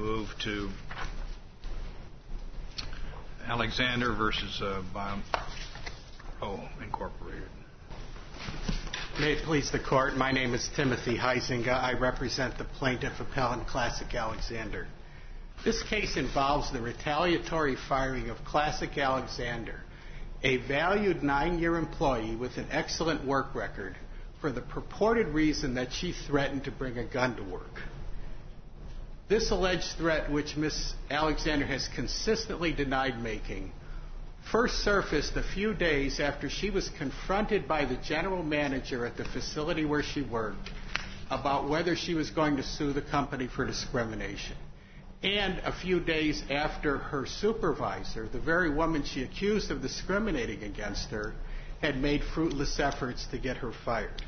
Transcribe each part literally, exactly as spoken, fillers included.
move to Alexander versus uh, Bio Incorporated. May it please the Court, my name is Timothy Huizinga. I represent the plaintiff appellant Classic Alexander. This case involves the retaliatory firing of Classic Alexander, a valued nine-year employee with an excellent work record, for the purported reason that she threatened to bring a gun to work. This alleged threat, which Miz Alexander has consistently denied making, first surfaced a few days after she was confronted by the general manager at the facility where she worked about whether she was going to sue the company for discrimination. And a few days after her supervisor, the very woman she accused of discriminating against her, had made fruitless efforts to get her fired.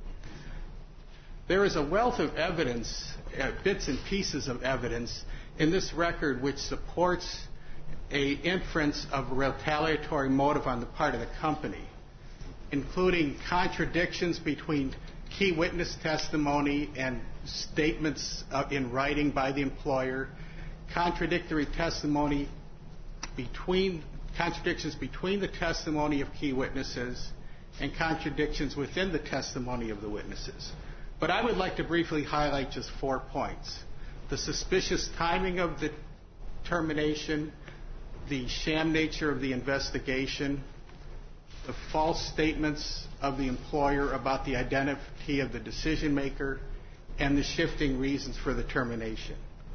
There is a wealth of evidence, uh, bits and pieces of evidence, in this record which supports a inference of a retaliatory motive on the part of the company, including contradictions between key witness testimony and statements uh, in writing by the employer, contradictory testimony between contradictions between the testimony of key witnesses, and contradictions within the testimony of the witnesses. But I would like to briefly highlight just four points: the suspicious timing of the termination, the sham nature of the investigation, the false statements of the employer about the identity of the decision maker, and the shifting reasons for the termination.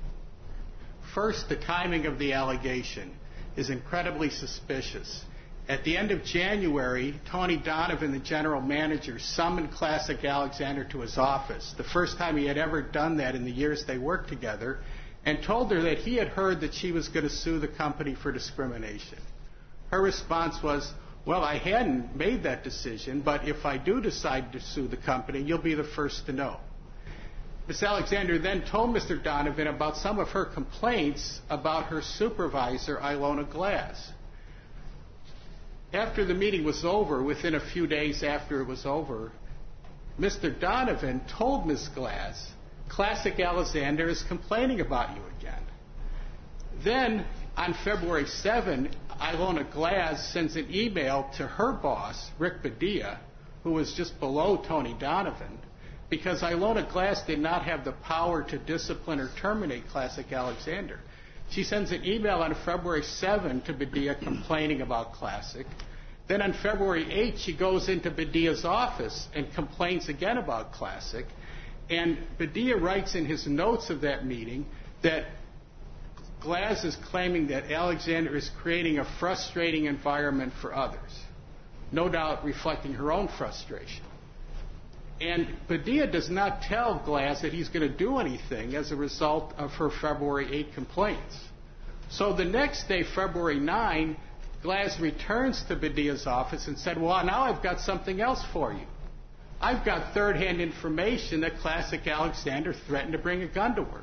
First, the timing of the allegation is incredibly suspicious. At the end of January, Tony Donovan, the general manager, summoned Classic Alexander to his office, the first time he had ever done that in the years they worked together, and told her that he had heard that she was going to sue the company for discrimination. Her response was, well, I hadn't made that decision, but if I do decide to sue the company, you'll be the first to know. Miz Alexander then told Mister Donovan about some of her complaints about her supervisor, Ilona Glass. After the meeting was over, within a few days after it was over, Mister Donovan told Miz Glass, Classic Alexander is complaining about you again. Then, on February seventh, Ilona Glass sends an email to her boss, Rick Padilla, who was just below Tony Donovan, because Ilona Glass did not have the power to discipline or terminate Classic Alexander. She sends an email on February seventh to Padilla complaining about Classic. Then on February eighth, she goes into Padilla's office and complains again about Classic. And Padilla writes in his notes of that meeting that Glass is claiming that Alexander is creating a frustrating environment for others, no doubt reflecting her own frustration. And Padilla does not tell Glass that he's going to do anything as a result of her February eighth complaints. So the next day, February ninth, Glass returns to Padilla's office and said, well, now I've got something else for you. I've got third-hand information that Classic Alexander threatened to bring a gun to work.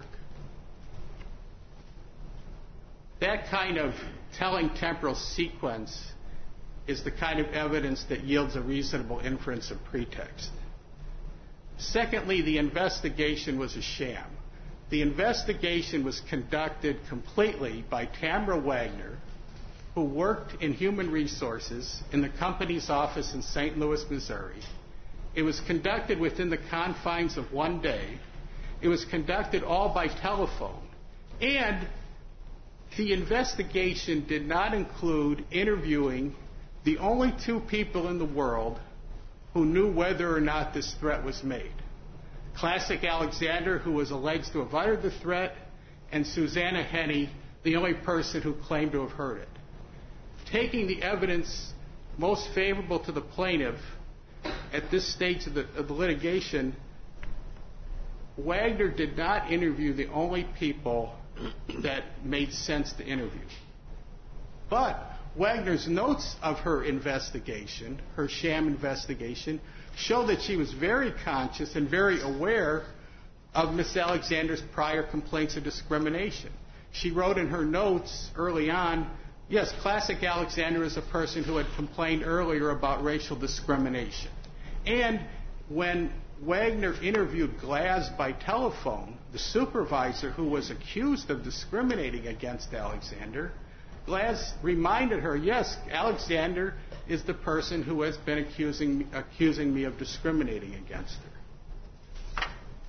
That kind of telling temporal sequence is the kind of evidence that yields a reasonable inference of pretext. Secondly, the investigation was a sham. The investigation was conducted completely by Tamara Wagner, who worked in human resources in the company's office in Saint Louis, Missouri. It was conducted within the confines of one day. It was conducted all by telephone. And the investigation did not include interviewing the only two people in the world who knew whether or not this threat was made: Classic Alexander, who was alleged to have uttered the threat, and Susanna Henney, the only person who claimed to have heard it. Taking the evidence most favorable to the plaintiff at this stage of the, of the litigation, Wagner did not interview the only people that made sense to interview. But Wagner's notes of her investigation, her sham investigation, show that she was very conscious and very aware of Miss Alexander's prior complaints of discrimination. She wrote in her notes early on, yes, Classic Alexander is a person who had complained earlier about racial discrimination. And when Wagner interviewed Glass by telephone, the supervisor who was accused of discriminating against Alexander, Glass reminded her, yes, Alexander is the person who has been accusing, accusing me of discriminating against her.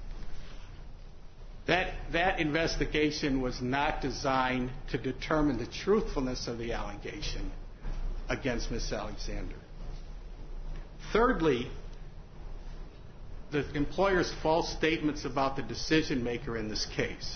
That, that investigation was not designed to determine the truthfulness of the allegation against Miss Alexander. Thirdly, the employer's false statements about the decision maker in this case.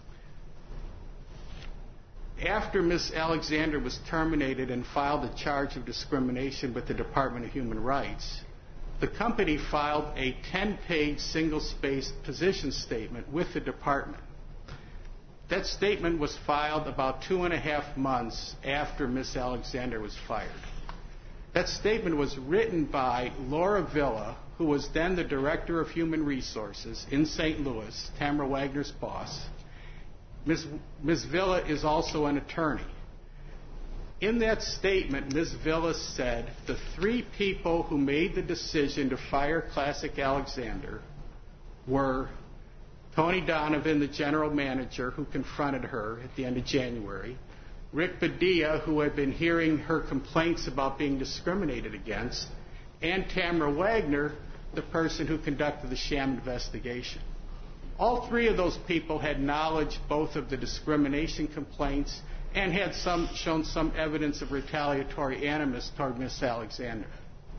After Miss Alexander was terminated and filed a charge of discrimination with the Department of Human Rights, the company filed a ten-page single-spaced position statement with the department. That statement was filed about two and a half months after Miss Alexander was fired. That statement was written by Laura Villa, who was then the Director of Human Resources in Saint Louis, Tamara Wagner's boss. Miz Miz Villa is also an attorney. In that statement, Miz Villa said the three people who made the decision to fire Classic Alexander were Tony Donovan, the general manager, who confronted her at the end of January, Rick Padilla, who had been hearing her complaints about being discriminated against, and Tamara Wagner, the person who conducted the sham investigation. All three of those people had knowledge both of the discrimination complaints and had some, shown some evidence of retaliatory animus toward Miss Alexander.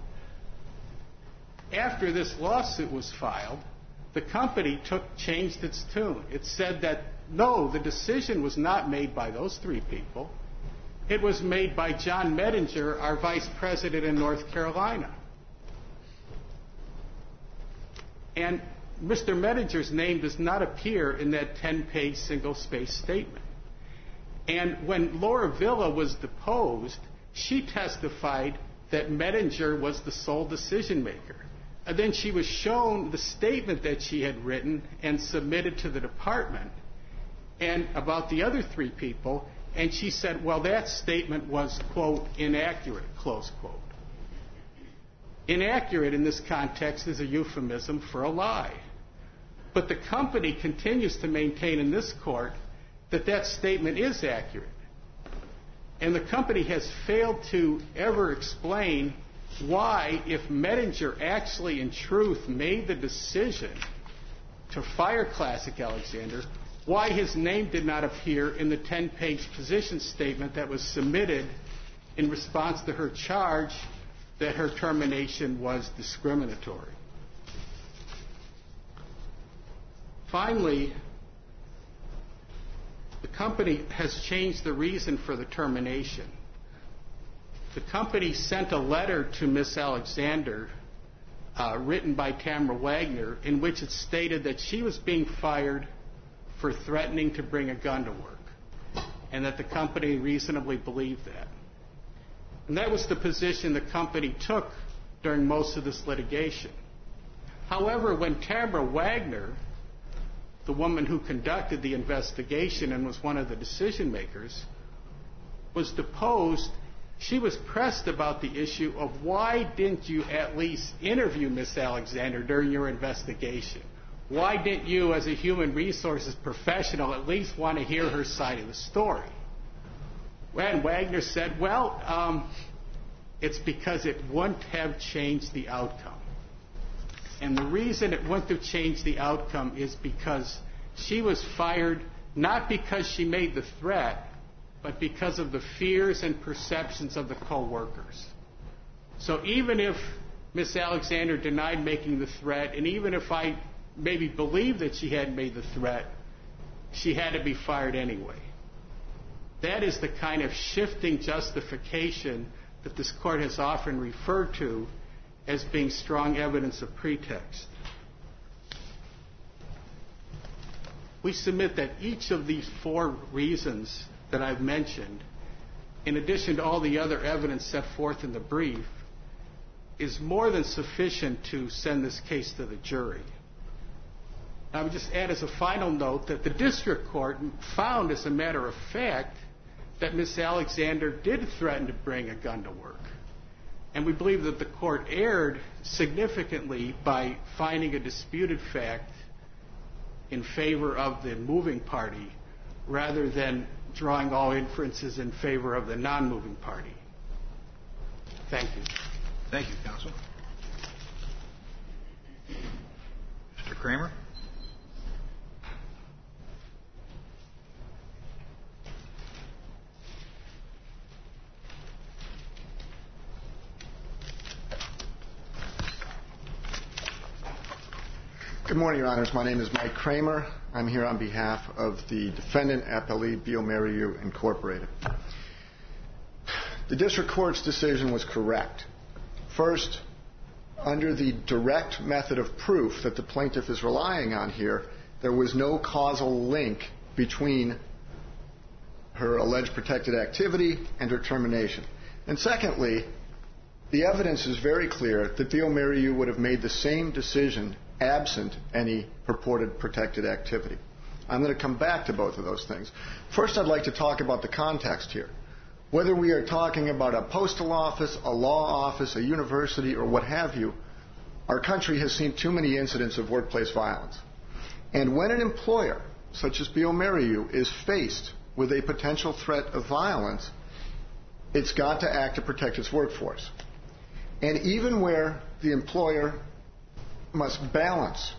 After this lawsuit was filed, the company took, changed its tune. It said that, no, the decision was not made by those three people. It was made by John Medinger, our vice president in North Carolina. And Mister Medinger's name does not appear in that ten-page single-spaced statement. And when Laura Villa was deposed, she testified that Medinger was the sole decision maker. And then she was shown the statement that she had written and submitted to the department and about the other three people, and she said, well, that statement was, quote, inaccurate, close quote. Inaccurate in this context is a euphemism for a lie. But the company continues to maintain in this court that that statement is accurate. And the company has failed to ever explain why, if Medinger actually in truth made the decision to fire Classic Alexander, why his name did not appear in the ten-page position statement that was submitted in response to her charge that her termination was discriminatory. Finally, the company has changed the reason for the termination. The company sent a letter to Miss Alexander, uh, written by Tamara Wagner, in which it stated that she was being fired for threatening to bring a gun to work, and that the company reasonably believed that. And that was the position the company took during most of this litigation. However, when Tamara Wagner, the woman who conducted the investigation and was one of the decision makers, was deposed, she was pressed about the issue of why didn't you at least interview Miss Alexander during your investigation? Why didn't you, as a human resources professional, at least want to hear her side of the story? And Wagner said, well, um, it's because it wouldn't have changed the outcome. And the reason it wouldn't have changed the outcome is because she was fired not because she made the threat, but because of the fears and perceptions of the co-workers. So even if Miss Alexander denied making the threat, and even if I maybe believed that she had made the threat, she had to be fired anyway. That is the kind of shifting justification that this court has often referred to as being strong evidence of pretext. We submit that each of these four reasons that I've mentioned, in addition to all the other evidence set forth in the brief, is more than sufficient to send this case to the jury. I would just add as a final note that the district court found, as a matter of fact, that Miss Alexander did threaten to bring a gun to work. And we believe that the court erred significantly by finding a disputed fact in favor of the moving party rather than drawing all inferences in favor of the non-moving party. Thank you. Thank you, counsel. Mister Kramer? Good morning, Your Honors. My name is Mike Kramer. I'm here on behalf of the defendant, Appellee bioMérieux, Incorporated. The district court's decision was correct. First, under the direct method of proof that the plaintiff is relying on here, there was no causal link between her alleged protected activity and her termination. And secondly, the evidence is very clear that bioMérieux would have made the same decision absent any purported protected activity. I'm going to come back to both of those things. First, I'd like to talk about the context here. Whether we are talking about a postal office, a law office, a university, or what have you, our country has seen too many incidents of workplace violence. And when an employer, such as bioMérieux, is faced with a potential threat of violence, it's got to act to protect its workforce. And even where the employer must balance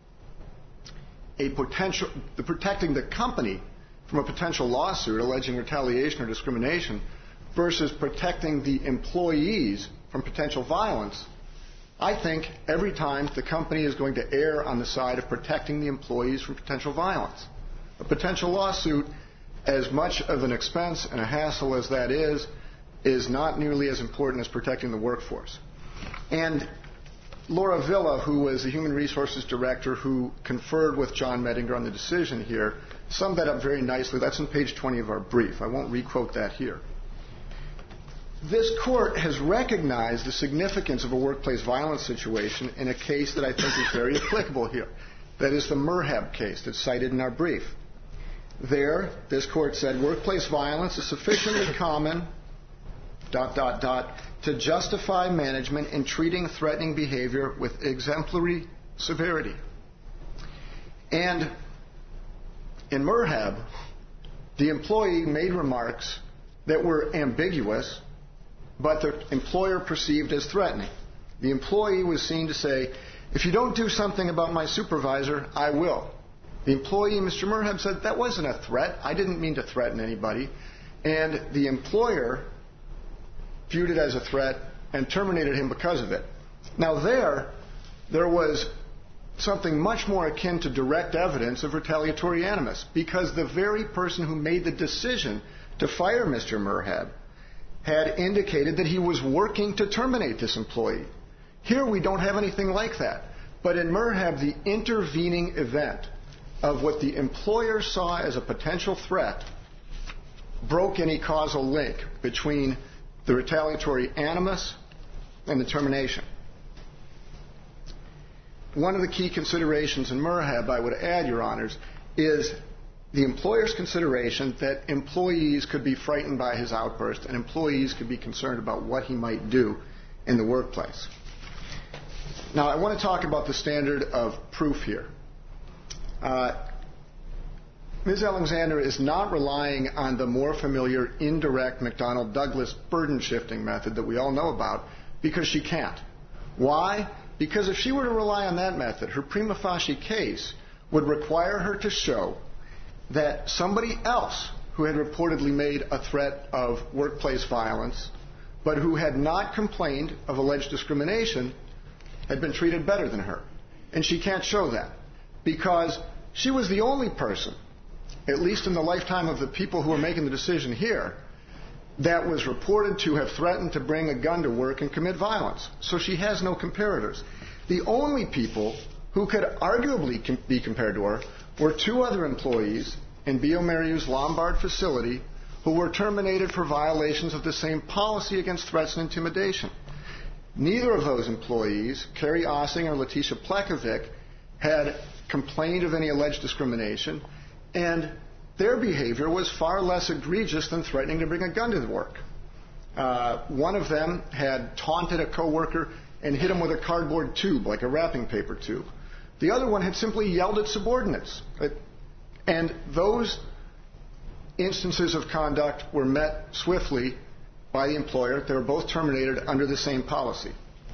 a potential, the protecting the company from a potential lawsuit alleging retaliation or discrimination versus protecting the employees from potential violence, I think every time the company is going to err on the side of protecting the employees from potential violence. A potential lawsuit, as much of an expense and a hassle as that is, is not nearly as important as protecting the workforce. And Laura Villa, who was the Human Resources Director who conferred with John Medinger on the decision here, summed that up very nicely. That's on page twenty of our brief. I won't requote that here. This court has recognized the significance of a workplace violence situation in a case that I think is very applicable here. That is the Merhab case that's cited in our brief. There, this court said, workplace violence is sufficiently common, dot, dot, dot, to justify management in treating threatening behavior with exemplary severity. And in Merhab, the employee made remarks that were ambiguous, but the employer perceived as threatening. The employee was seen to say, if you don't do something about my supervisor, I will. The employee, Mister Merhab, said, that wasn't a threat. I didn't mean to threaten anybody. And the employer viewed it as a threat and terminated him because of it. Now there, there was something much more akin to direct evidence of retaliatory animus, because the very person who made the decision to fire Mister Merhab had indicated that he was working to terminate this employee. Here we don't have anything like that. But in Merhab, the intervening event of what the employer saw as a potential threat broke any causal link between the retaliatory animus and the termination. One of the key considerations in Merhab, I would add, Your Honors, is the employer's consideration that employees could be frightened by his outburst and employees could be concerned about what he might do in the workplace. Now, I want to talk about the standard of proof here. Uh, Miz Alexander is not relying on the more familiar indirect McDonnell-Douglas burden-shifting method that we all know about, because she can't. Why? Because if she were to rely on that method, her prima facie case would require her to show that somebody else who had reportedly made a threat of workplace violence, but who had not complained of alleged discrimination, had been treated better than her. And she can't show that, because she was the only person, at least in the lifetime of the people who are making the decision here, that was reported to have threatened to bring a gun to work and commit violence. So she has no comparators. The only people who could arguably com- be compared to her were two other employees in bioMérieux's Lombard facility who were terminated for violations of the same policy against threats and intimidation. Neither of those employees, Carrie Ossing or Letitia Plekovic, had complained of any alleged discrimination, and their behavior was far less egregious than threatening to bring a gun to work. Uh, one of them had taunted a coworker and hit him with a cardboard tube, like a wrapping paper tube. The other one had simply yelled at subordinates. And those instances of conduct were met swiftly by the employer. They were both terminated under the same policy.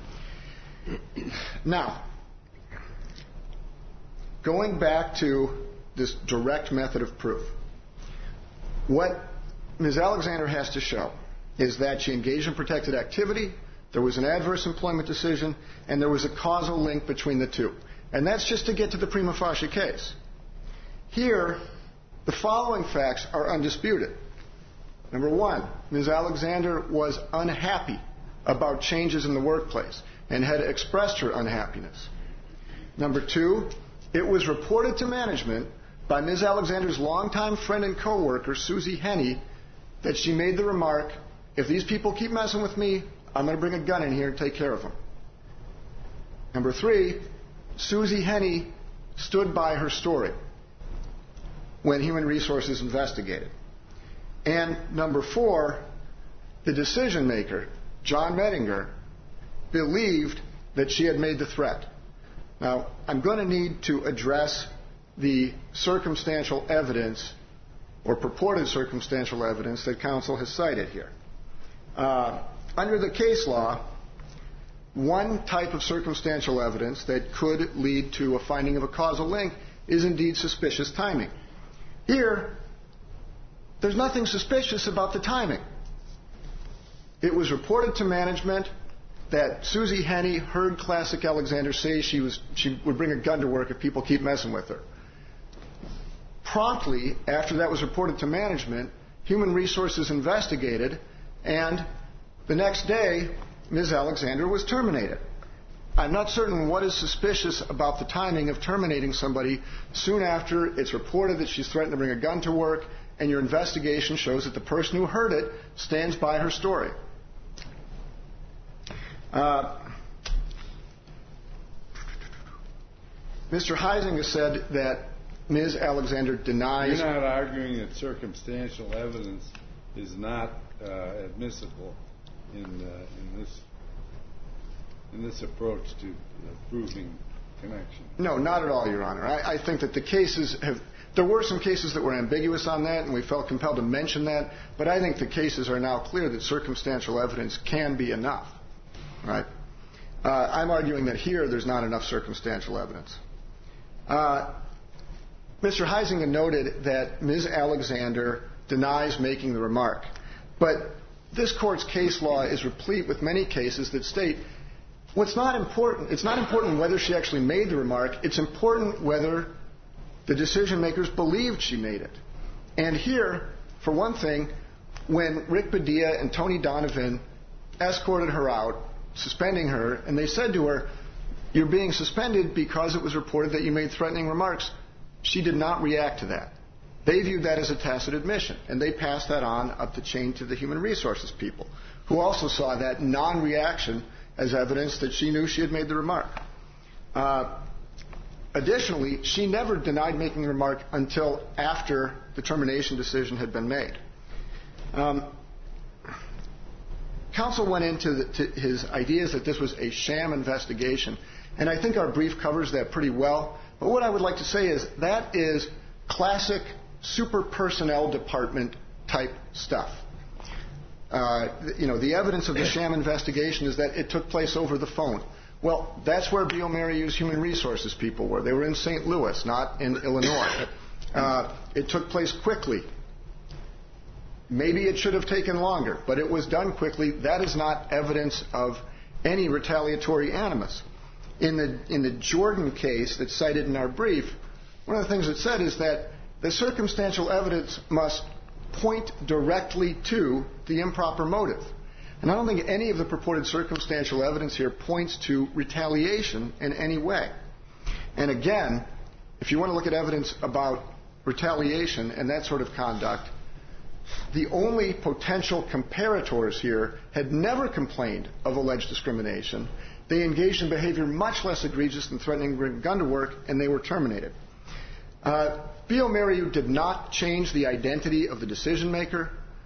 Now, going back to this direct method of proof, what Miz Alexander has to show is that she engaged in protected activity, there was an adverse employment decision, and there was a causal link between the two. And that's just to get to the prima facie case. Here, the following facts are undisputed. Number one, Miz Alexander was unhappy about changes in the workplace and had expressed her unhappiness. Number two, it was reported to management by Miz Alexander's longtime friend and coworker, Susie Henney, that she made the remark, if these people keep messing with me, I'm going to bring a gun in here and take care of them. Number three, Susie Henney stood by her story when Human Resources investigated. And number four, the decision maker, John Mettinger, believed that she had made the threat. Now, I'm going to need to address the circumstantial evidence or purported circumstantial evidence that counsel has cited here. Uh, under the case law, one type of circumstantial evidence that could lead to a finding of a causal link is indeed suspicious timing. Here, there's nothing suspicious about the timing. It was reported to management that Susie Henney heard Classic Alexander say she was she would bring a gun to work if people keep messing with her. Promptly, after that was reported to management, Human Resources investigated, and the next day, Miz Alexander was terminated. I'm not certain what is suspicious about the timing of terminating somebody soon after it's reported that she's threatened to bring a gun to work, and your investigation shows that the person who heard it stands by her story. Uh, Mister Heisinger said that Miz Alexander denies... You're not arguing that circumstantial evidence is not uh, admissible in, uh, in this in this approach to uh, proving connection. No, not at all, Your Honor. I, I think that the cases have... There were some cases that were ambiguous on that, and we felt compelled to mention that, but I think the cases are now clear that circumstantial evidence can be enough. Right? Uh, I'm arguing that here there's not enough circumstantial evidence. Uh, Mister Heisinger noted that Miz Alexander denies making the remark, but this Court's case law is replete with many cases that state what's not important, it's not important whether she actually made the remark, it's important whether the decision makers believed she made it. And here, for one thing, when Rick Padilla and Tony Donovan escorted her out, suspending her, and they said to her, you're being suspended because it was reported that you made threatening remarks, she did not react to that. They viewed that as a tacit admission, and they passed that on up the chain to the Human Resources people, who also saw that non-reaction as evidence that she knew she had made the remark. Uh, additionally, she never denied making the remark until after the termination decision had been made. Um, counsel went into the, to his ideas that this was a sham investigation, and I think our brief covers that pretty well. But what I would like to say is that is classic super personnel department type stuff. Uh, you know, the evidence of the sham investigation is that it took place over the phone. Well, that's where Biomario's Human Resources people were. They were in Saint Louis, not in Illinois. Uh, it took place quickly. Maybe it should have taken longer, but it was done quickly. That is not evidence of any retaliatory animus. In the, in the Jordan case that's cited in our brief, one of the things it said is that the circumstantial evidence must point directly to the improper motive. And I don't think any of the purported circumstantial evidence here points to retaliation in any way. And again, if you want to look at evidence about retaliation and that sort of conduct, the only potential comparators here had never complained of alleged discrimination. They engaged in behavior much less egregious than threatening to bring a gun to work, and they were terminated. Uh, Biomariu did not change the identity of the decision maker.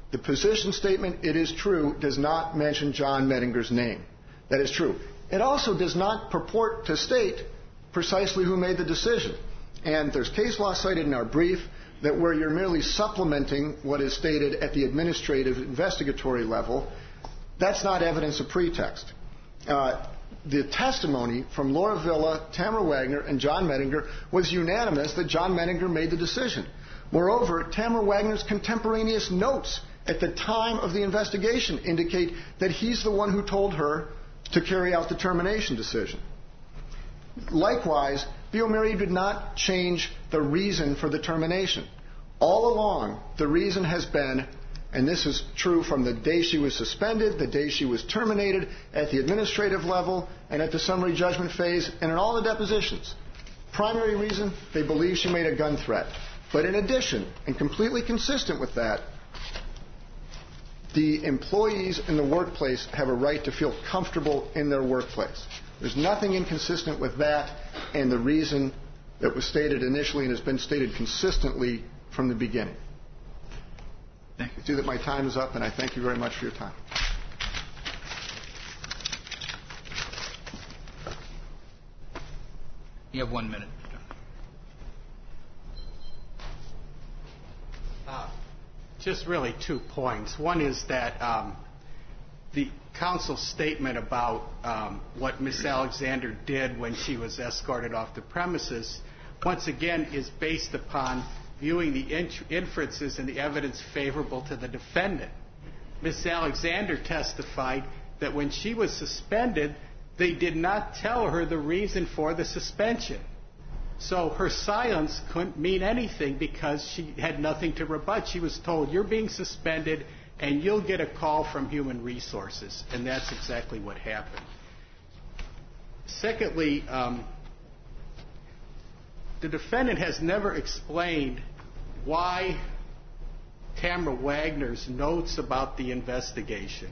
The position statement, it is true, does not mention John Mettinger's name. That is true. It also does not purport to state precisely who made the decision. And there's case law cited in our brief that where you're merely supplementing what is stated at the administrative investigatory level, that's not evidence of pretext. Uh, the testimony from Laura Villa, Tamara Wagner, and John Mettinger was unanimous that John Mettinger made the decision. Moreover, Tamara Wagner's contemporaneous notes at the time of the investigation indicate that he's the one who told her to carry out the termination decision. Likewise, bioMérieux did not change the reason for the termination. All along, the reason has been, and this is true from the day she was suspended, the day she was terminated, at the administrative level, and at the summary judgment phase, and in all the depositions. Primary reason, they believe she made a gun threat. But in addition, and completely consistent with that, the employees in the workplace have a right to feel comfortable in their workplace. There's nothing inconsistent with that and the reason that was stated initially and has been stated consistently from the beginning. Thank you. I see that my time is up, and I thank you very much for your time. You have one minute. Uh, just really two points. One is that um, the counsel's statement about um, what Miss Alexander did when she was escorted off the premises, once again, is based upon viewing the inferences and the evidence favorable to the defendant. Miss Alexander testified that when she was suspended, they did not tell her the reason for the suspension. So her silence couldn't mean anything because she had nothing to rebut. She was told, you're being suspended and you'll get a call from Human Resources. And that's exactly what happened. Secondly, um, the defendant has never explained why Tamara Wagner's notes about the investigation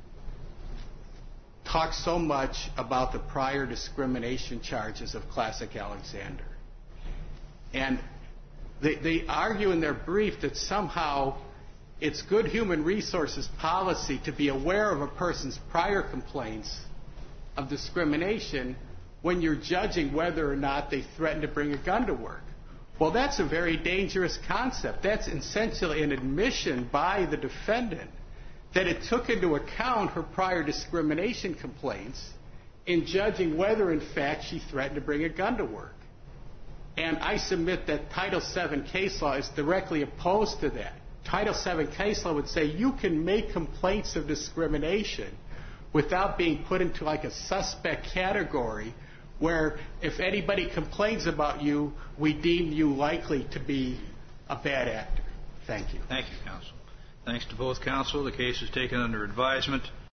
talk so much about the prior discrimination charges of Classic Alexander. And they, they argue in their brief that somehow it's good Human Resources policy to be aware of a person's prior complaints of discrimination when you're judging whether or not they threatened to bring a gun to work. Well, that's a very dangerous concept. That's essentially an admission by the defendant that it took into account her prior discrimination complaints in judging whether, in fact, she threatened to bring a gun to work. And I submit that Title seven case law is directly opposed to that. Title seven case law would say you can make complaints of discrimination without being put into like a suspect category where if anybody complains about you, we deem you likely to be a bad actor. Thank you. Thank you, counsel. Thanks to both counsel. The case is taken under advisement.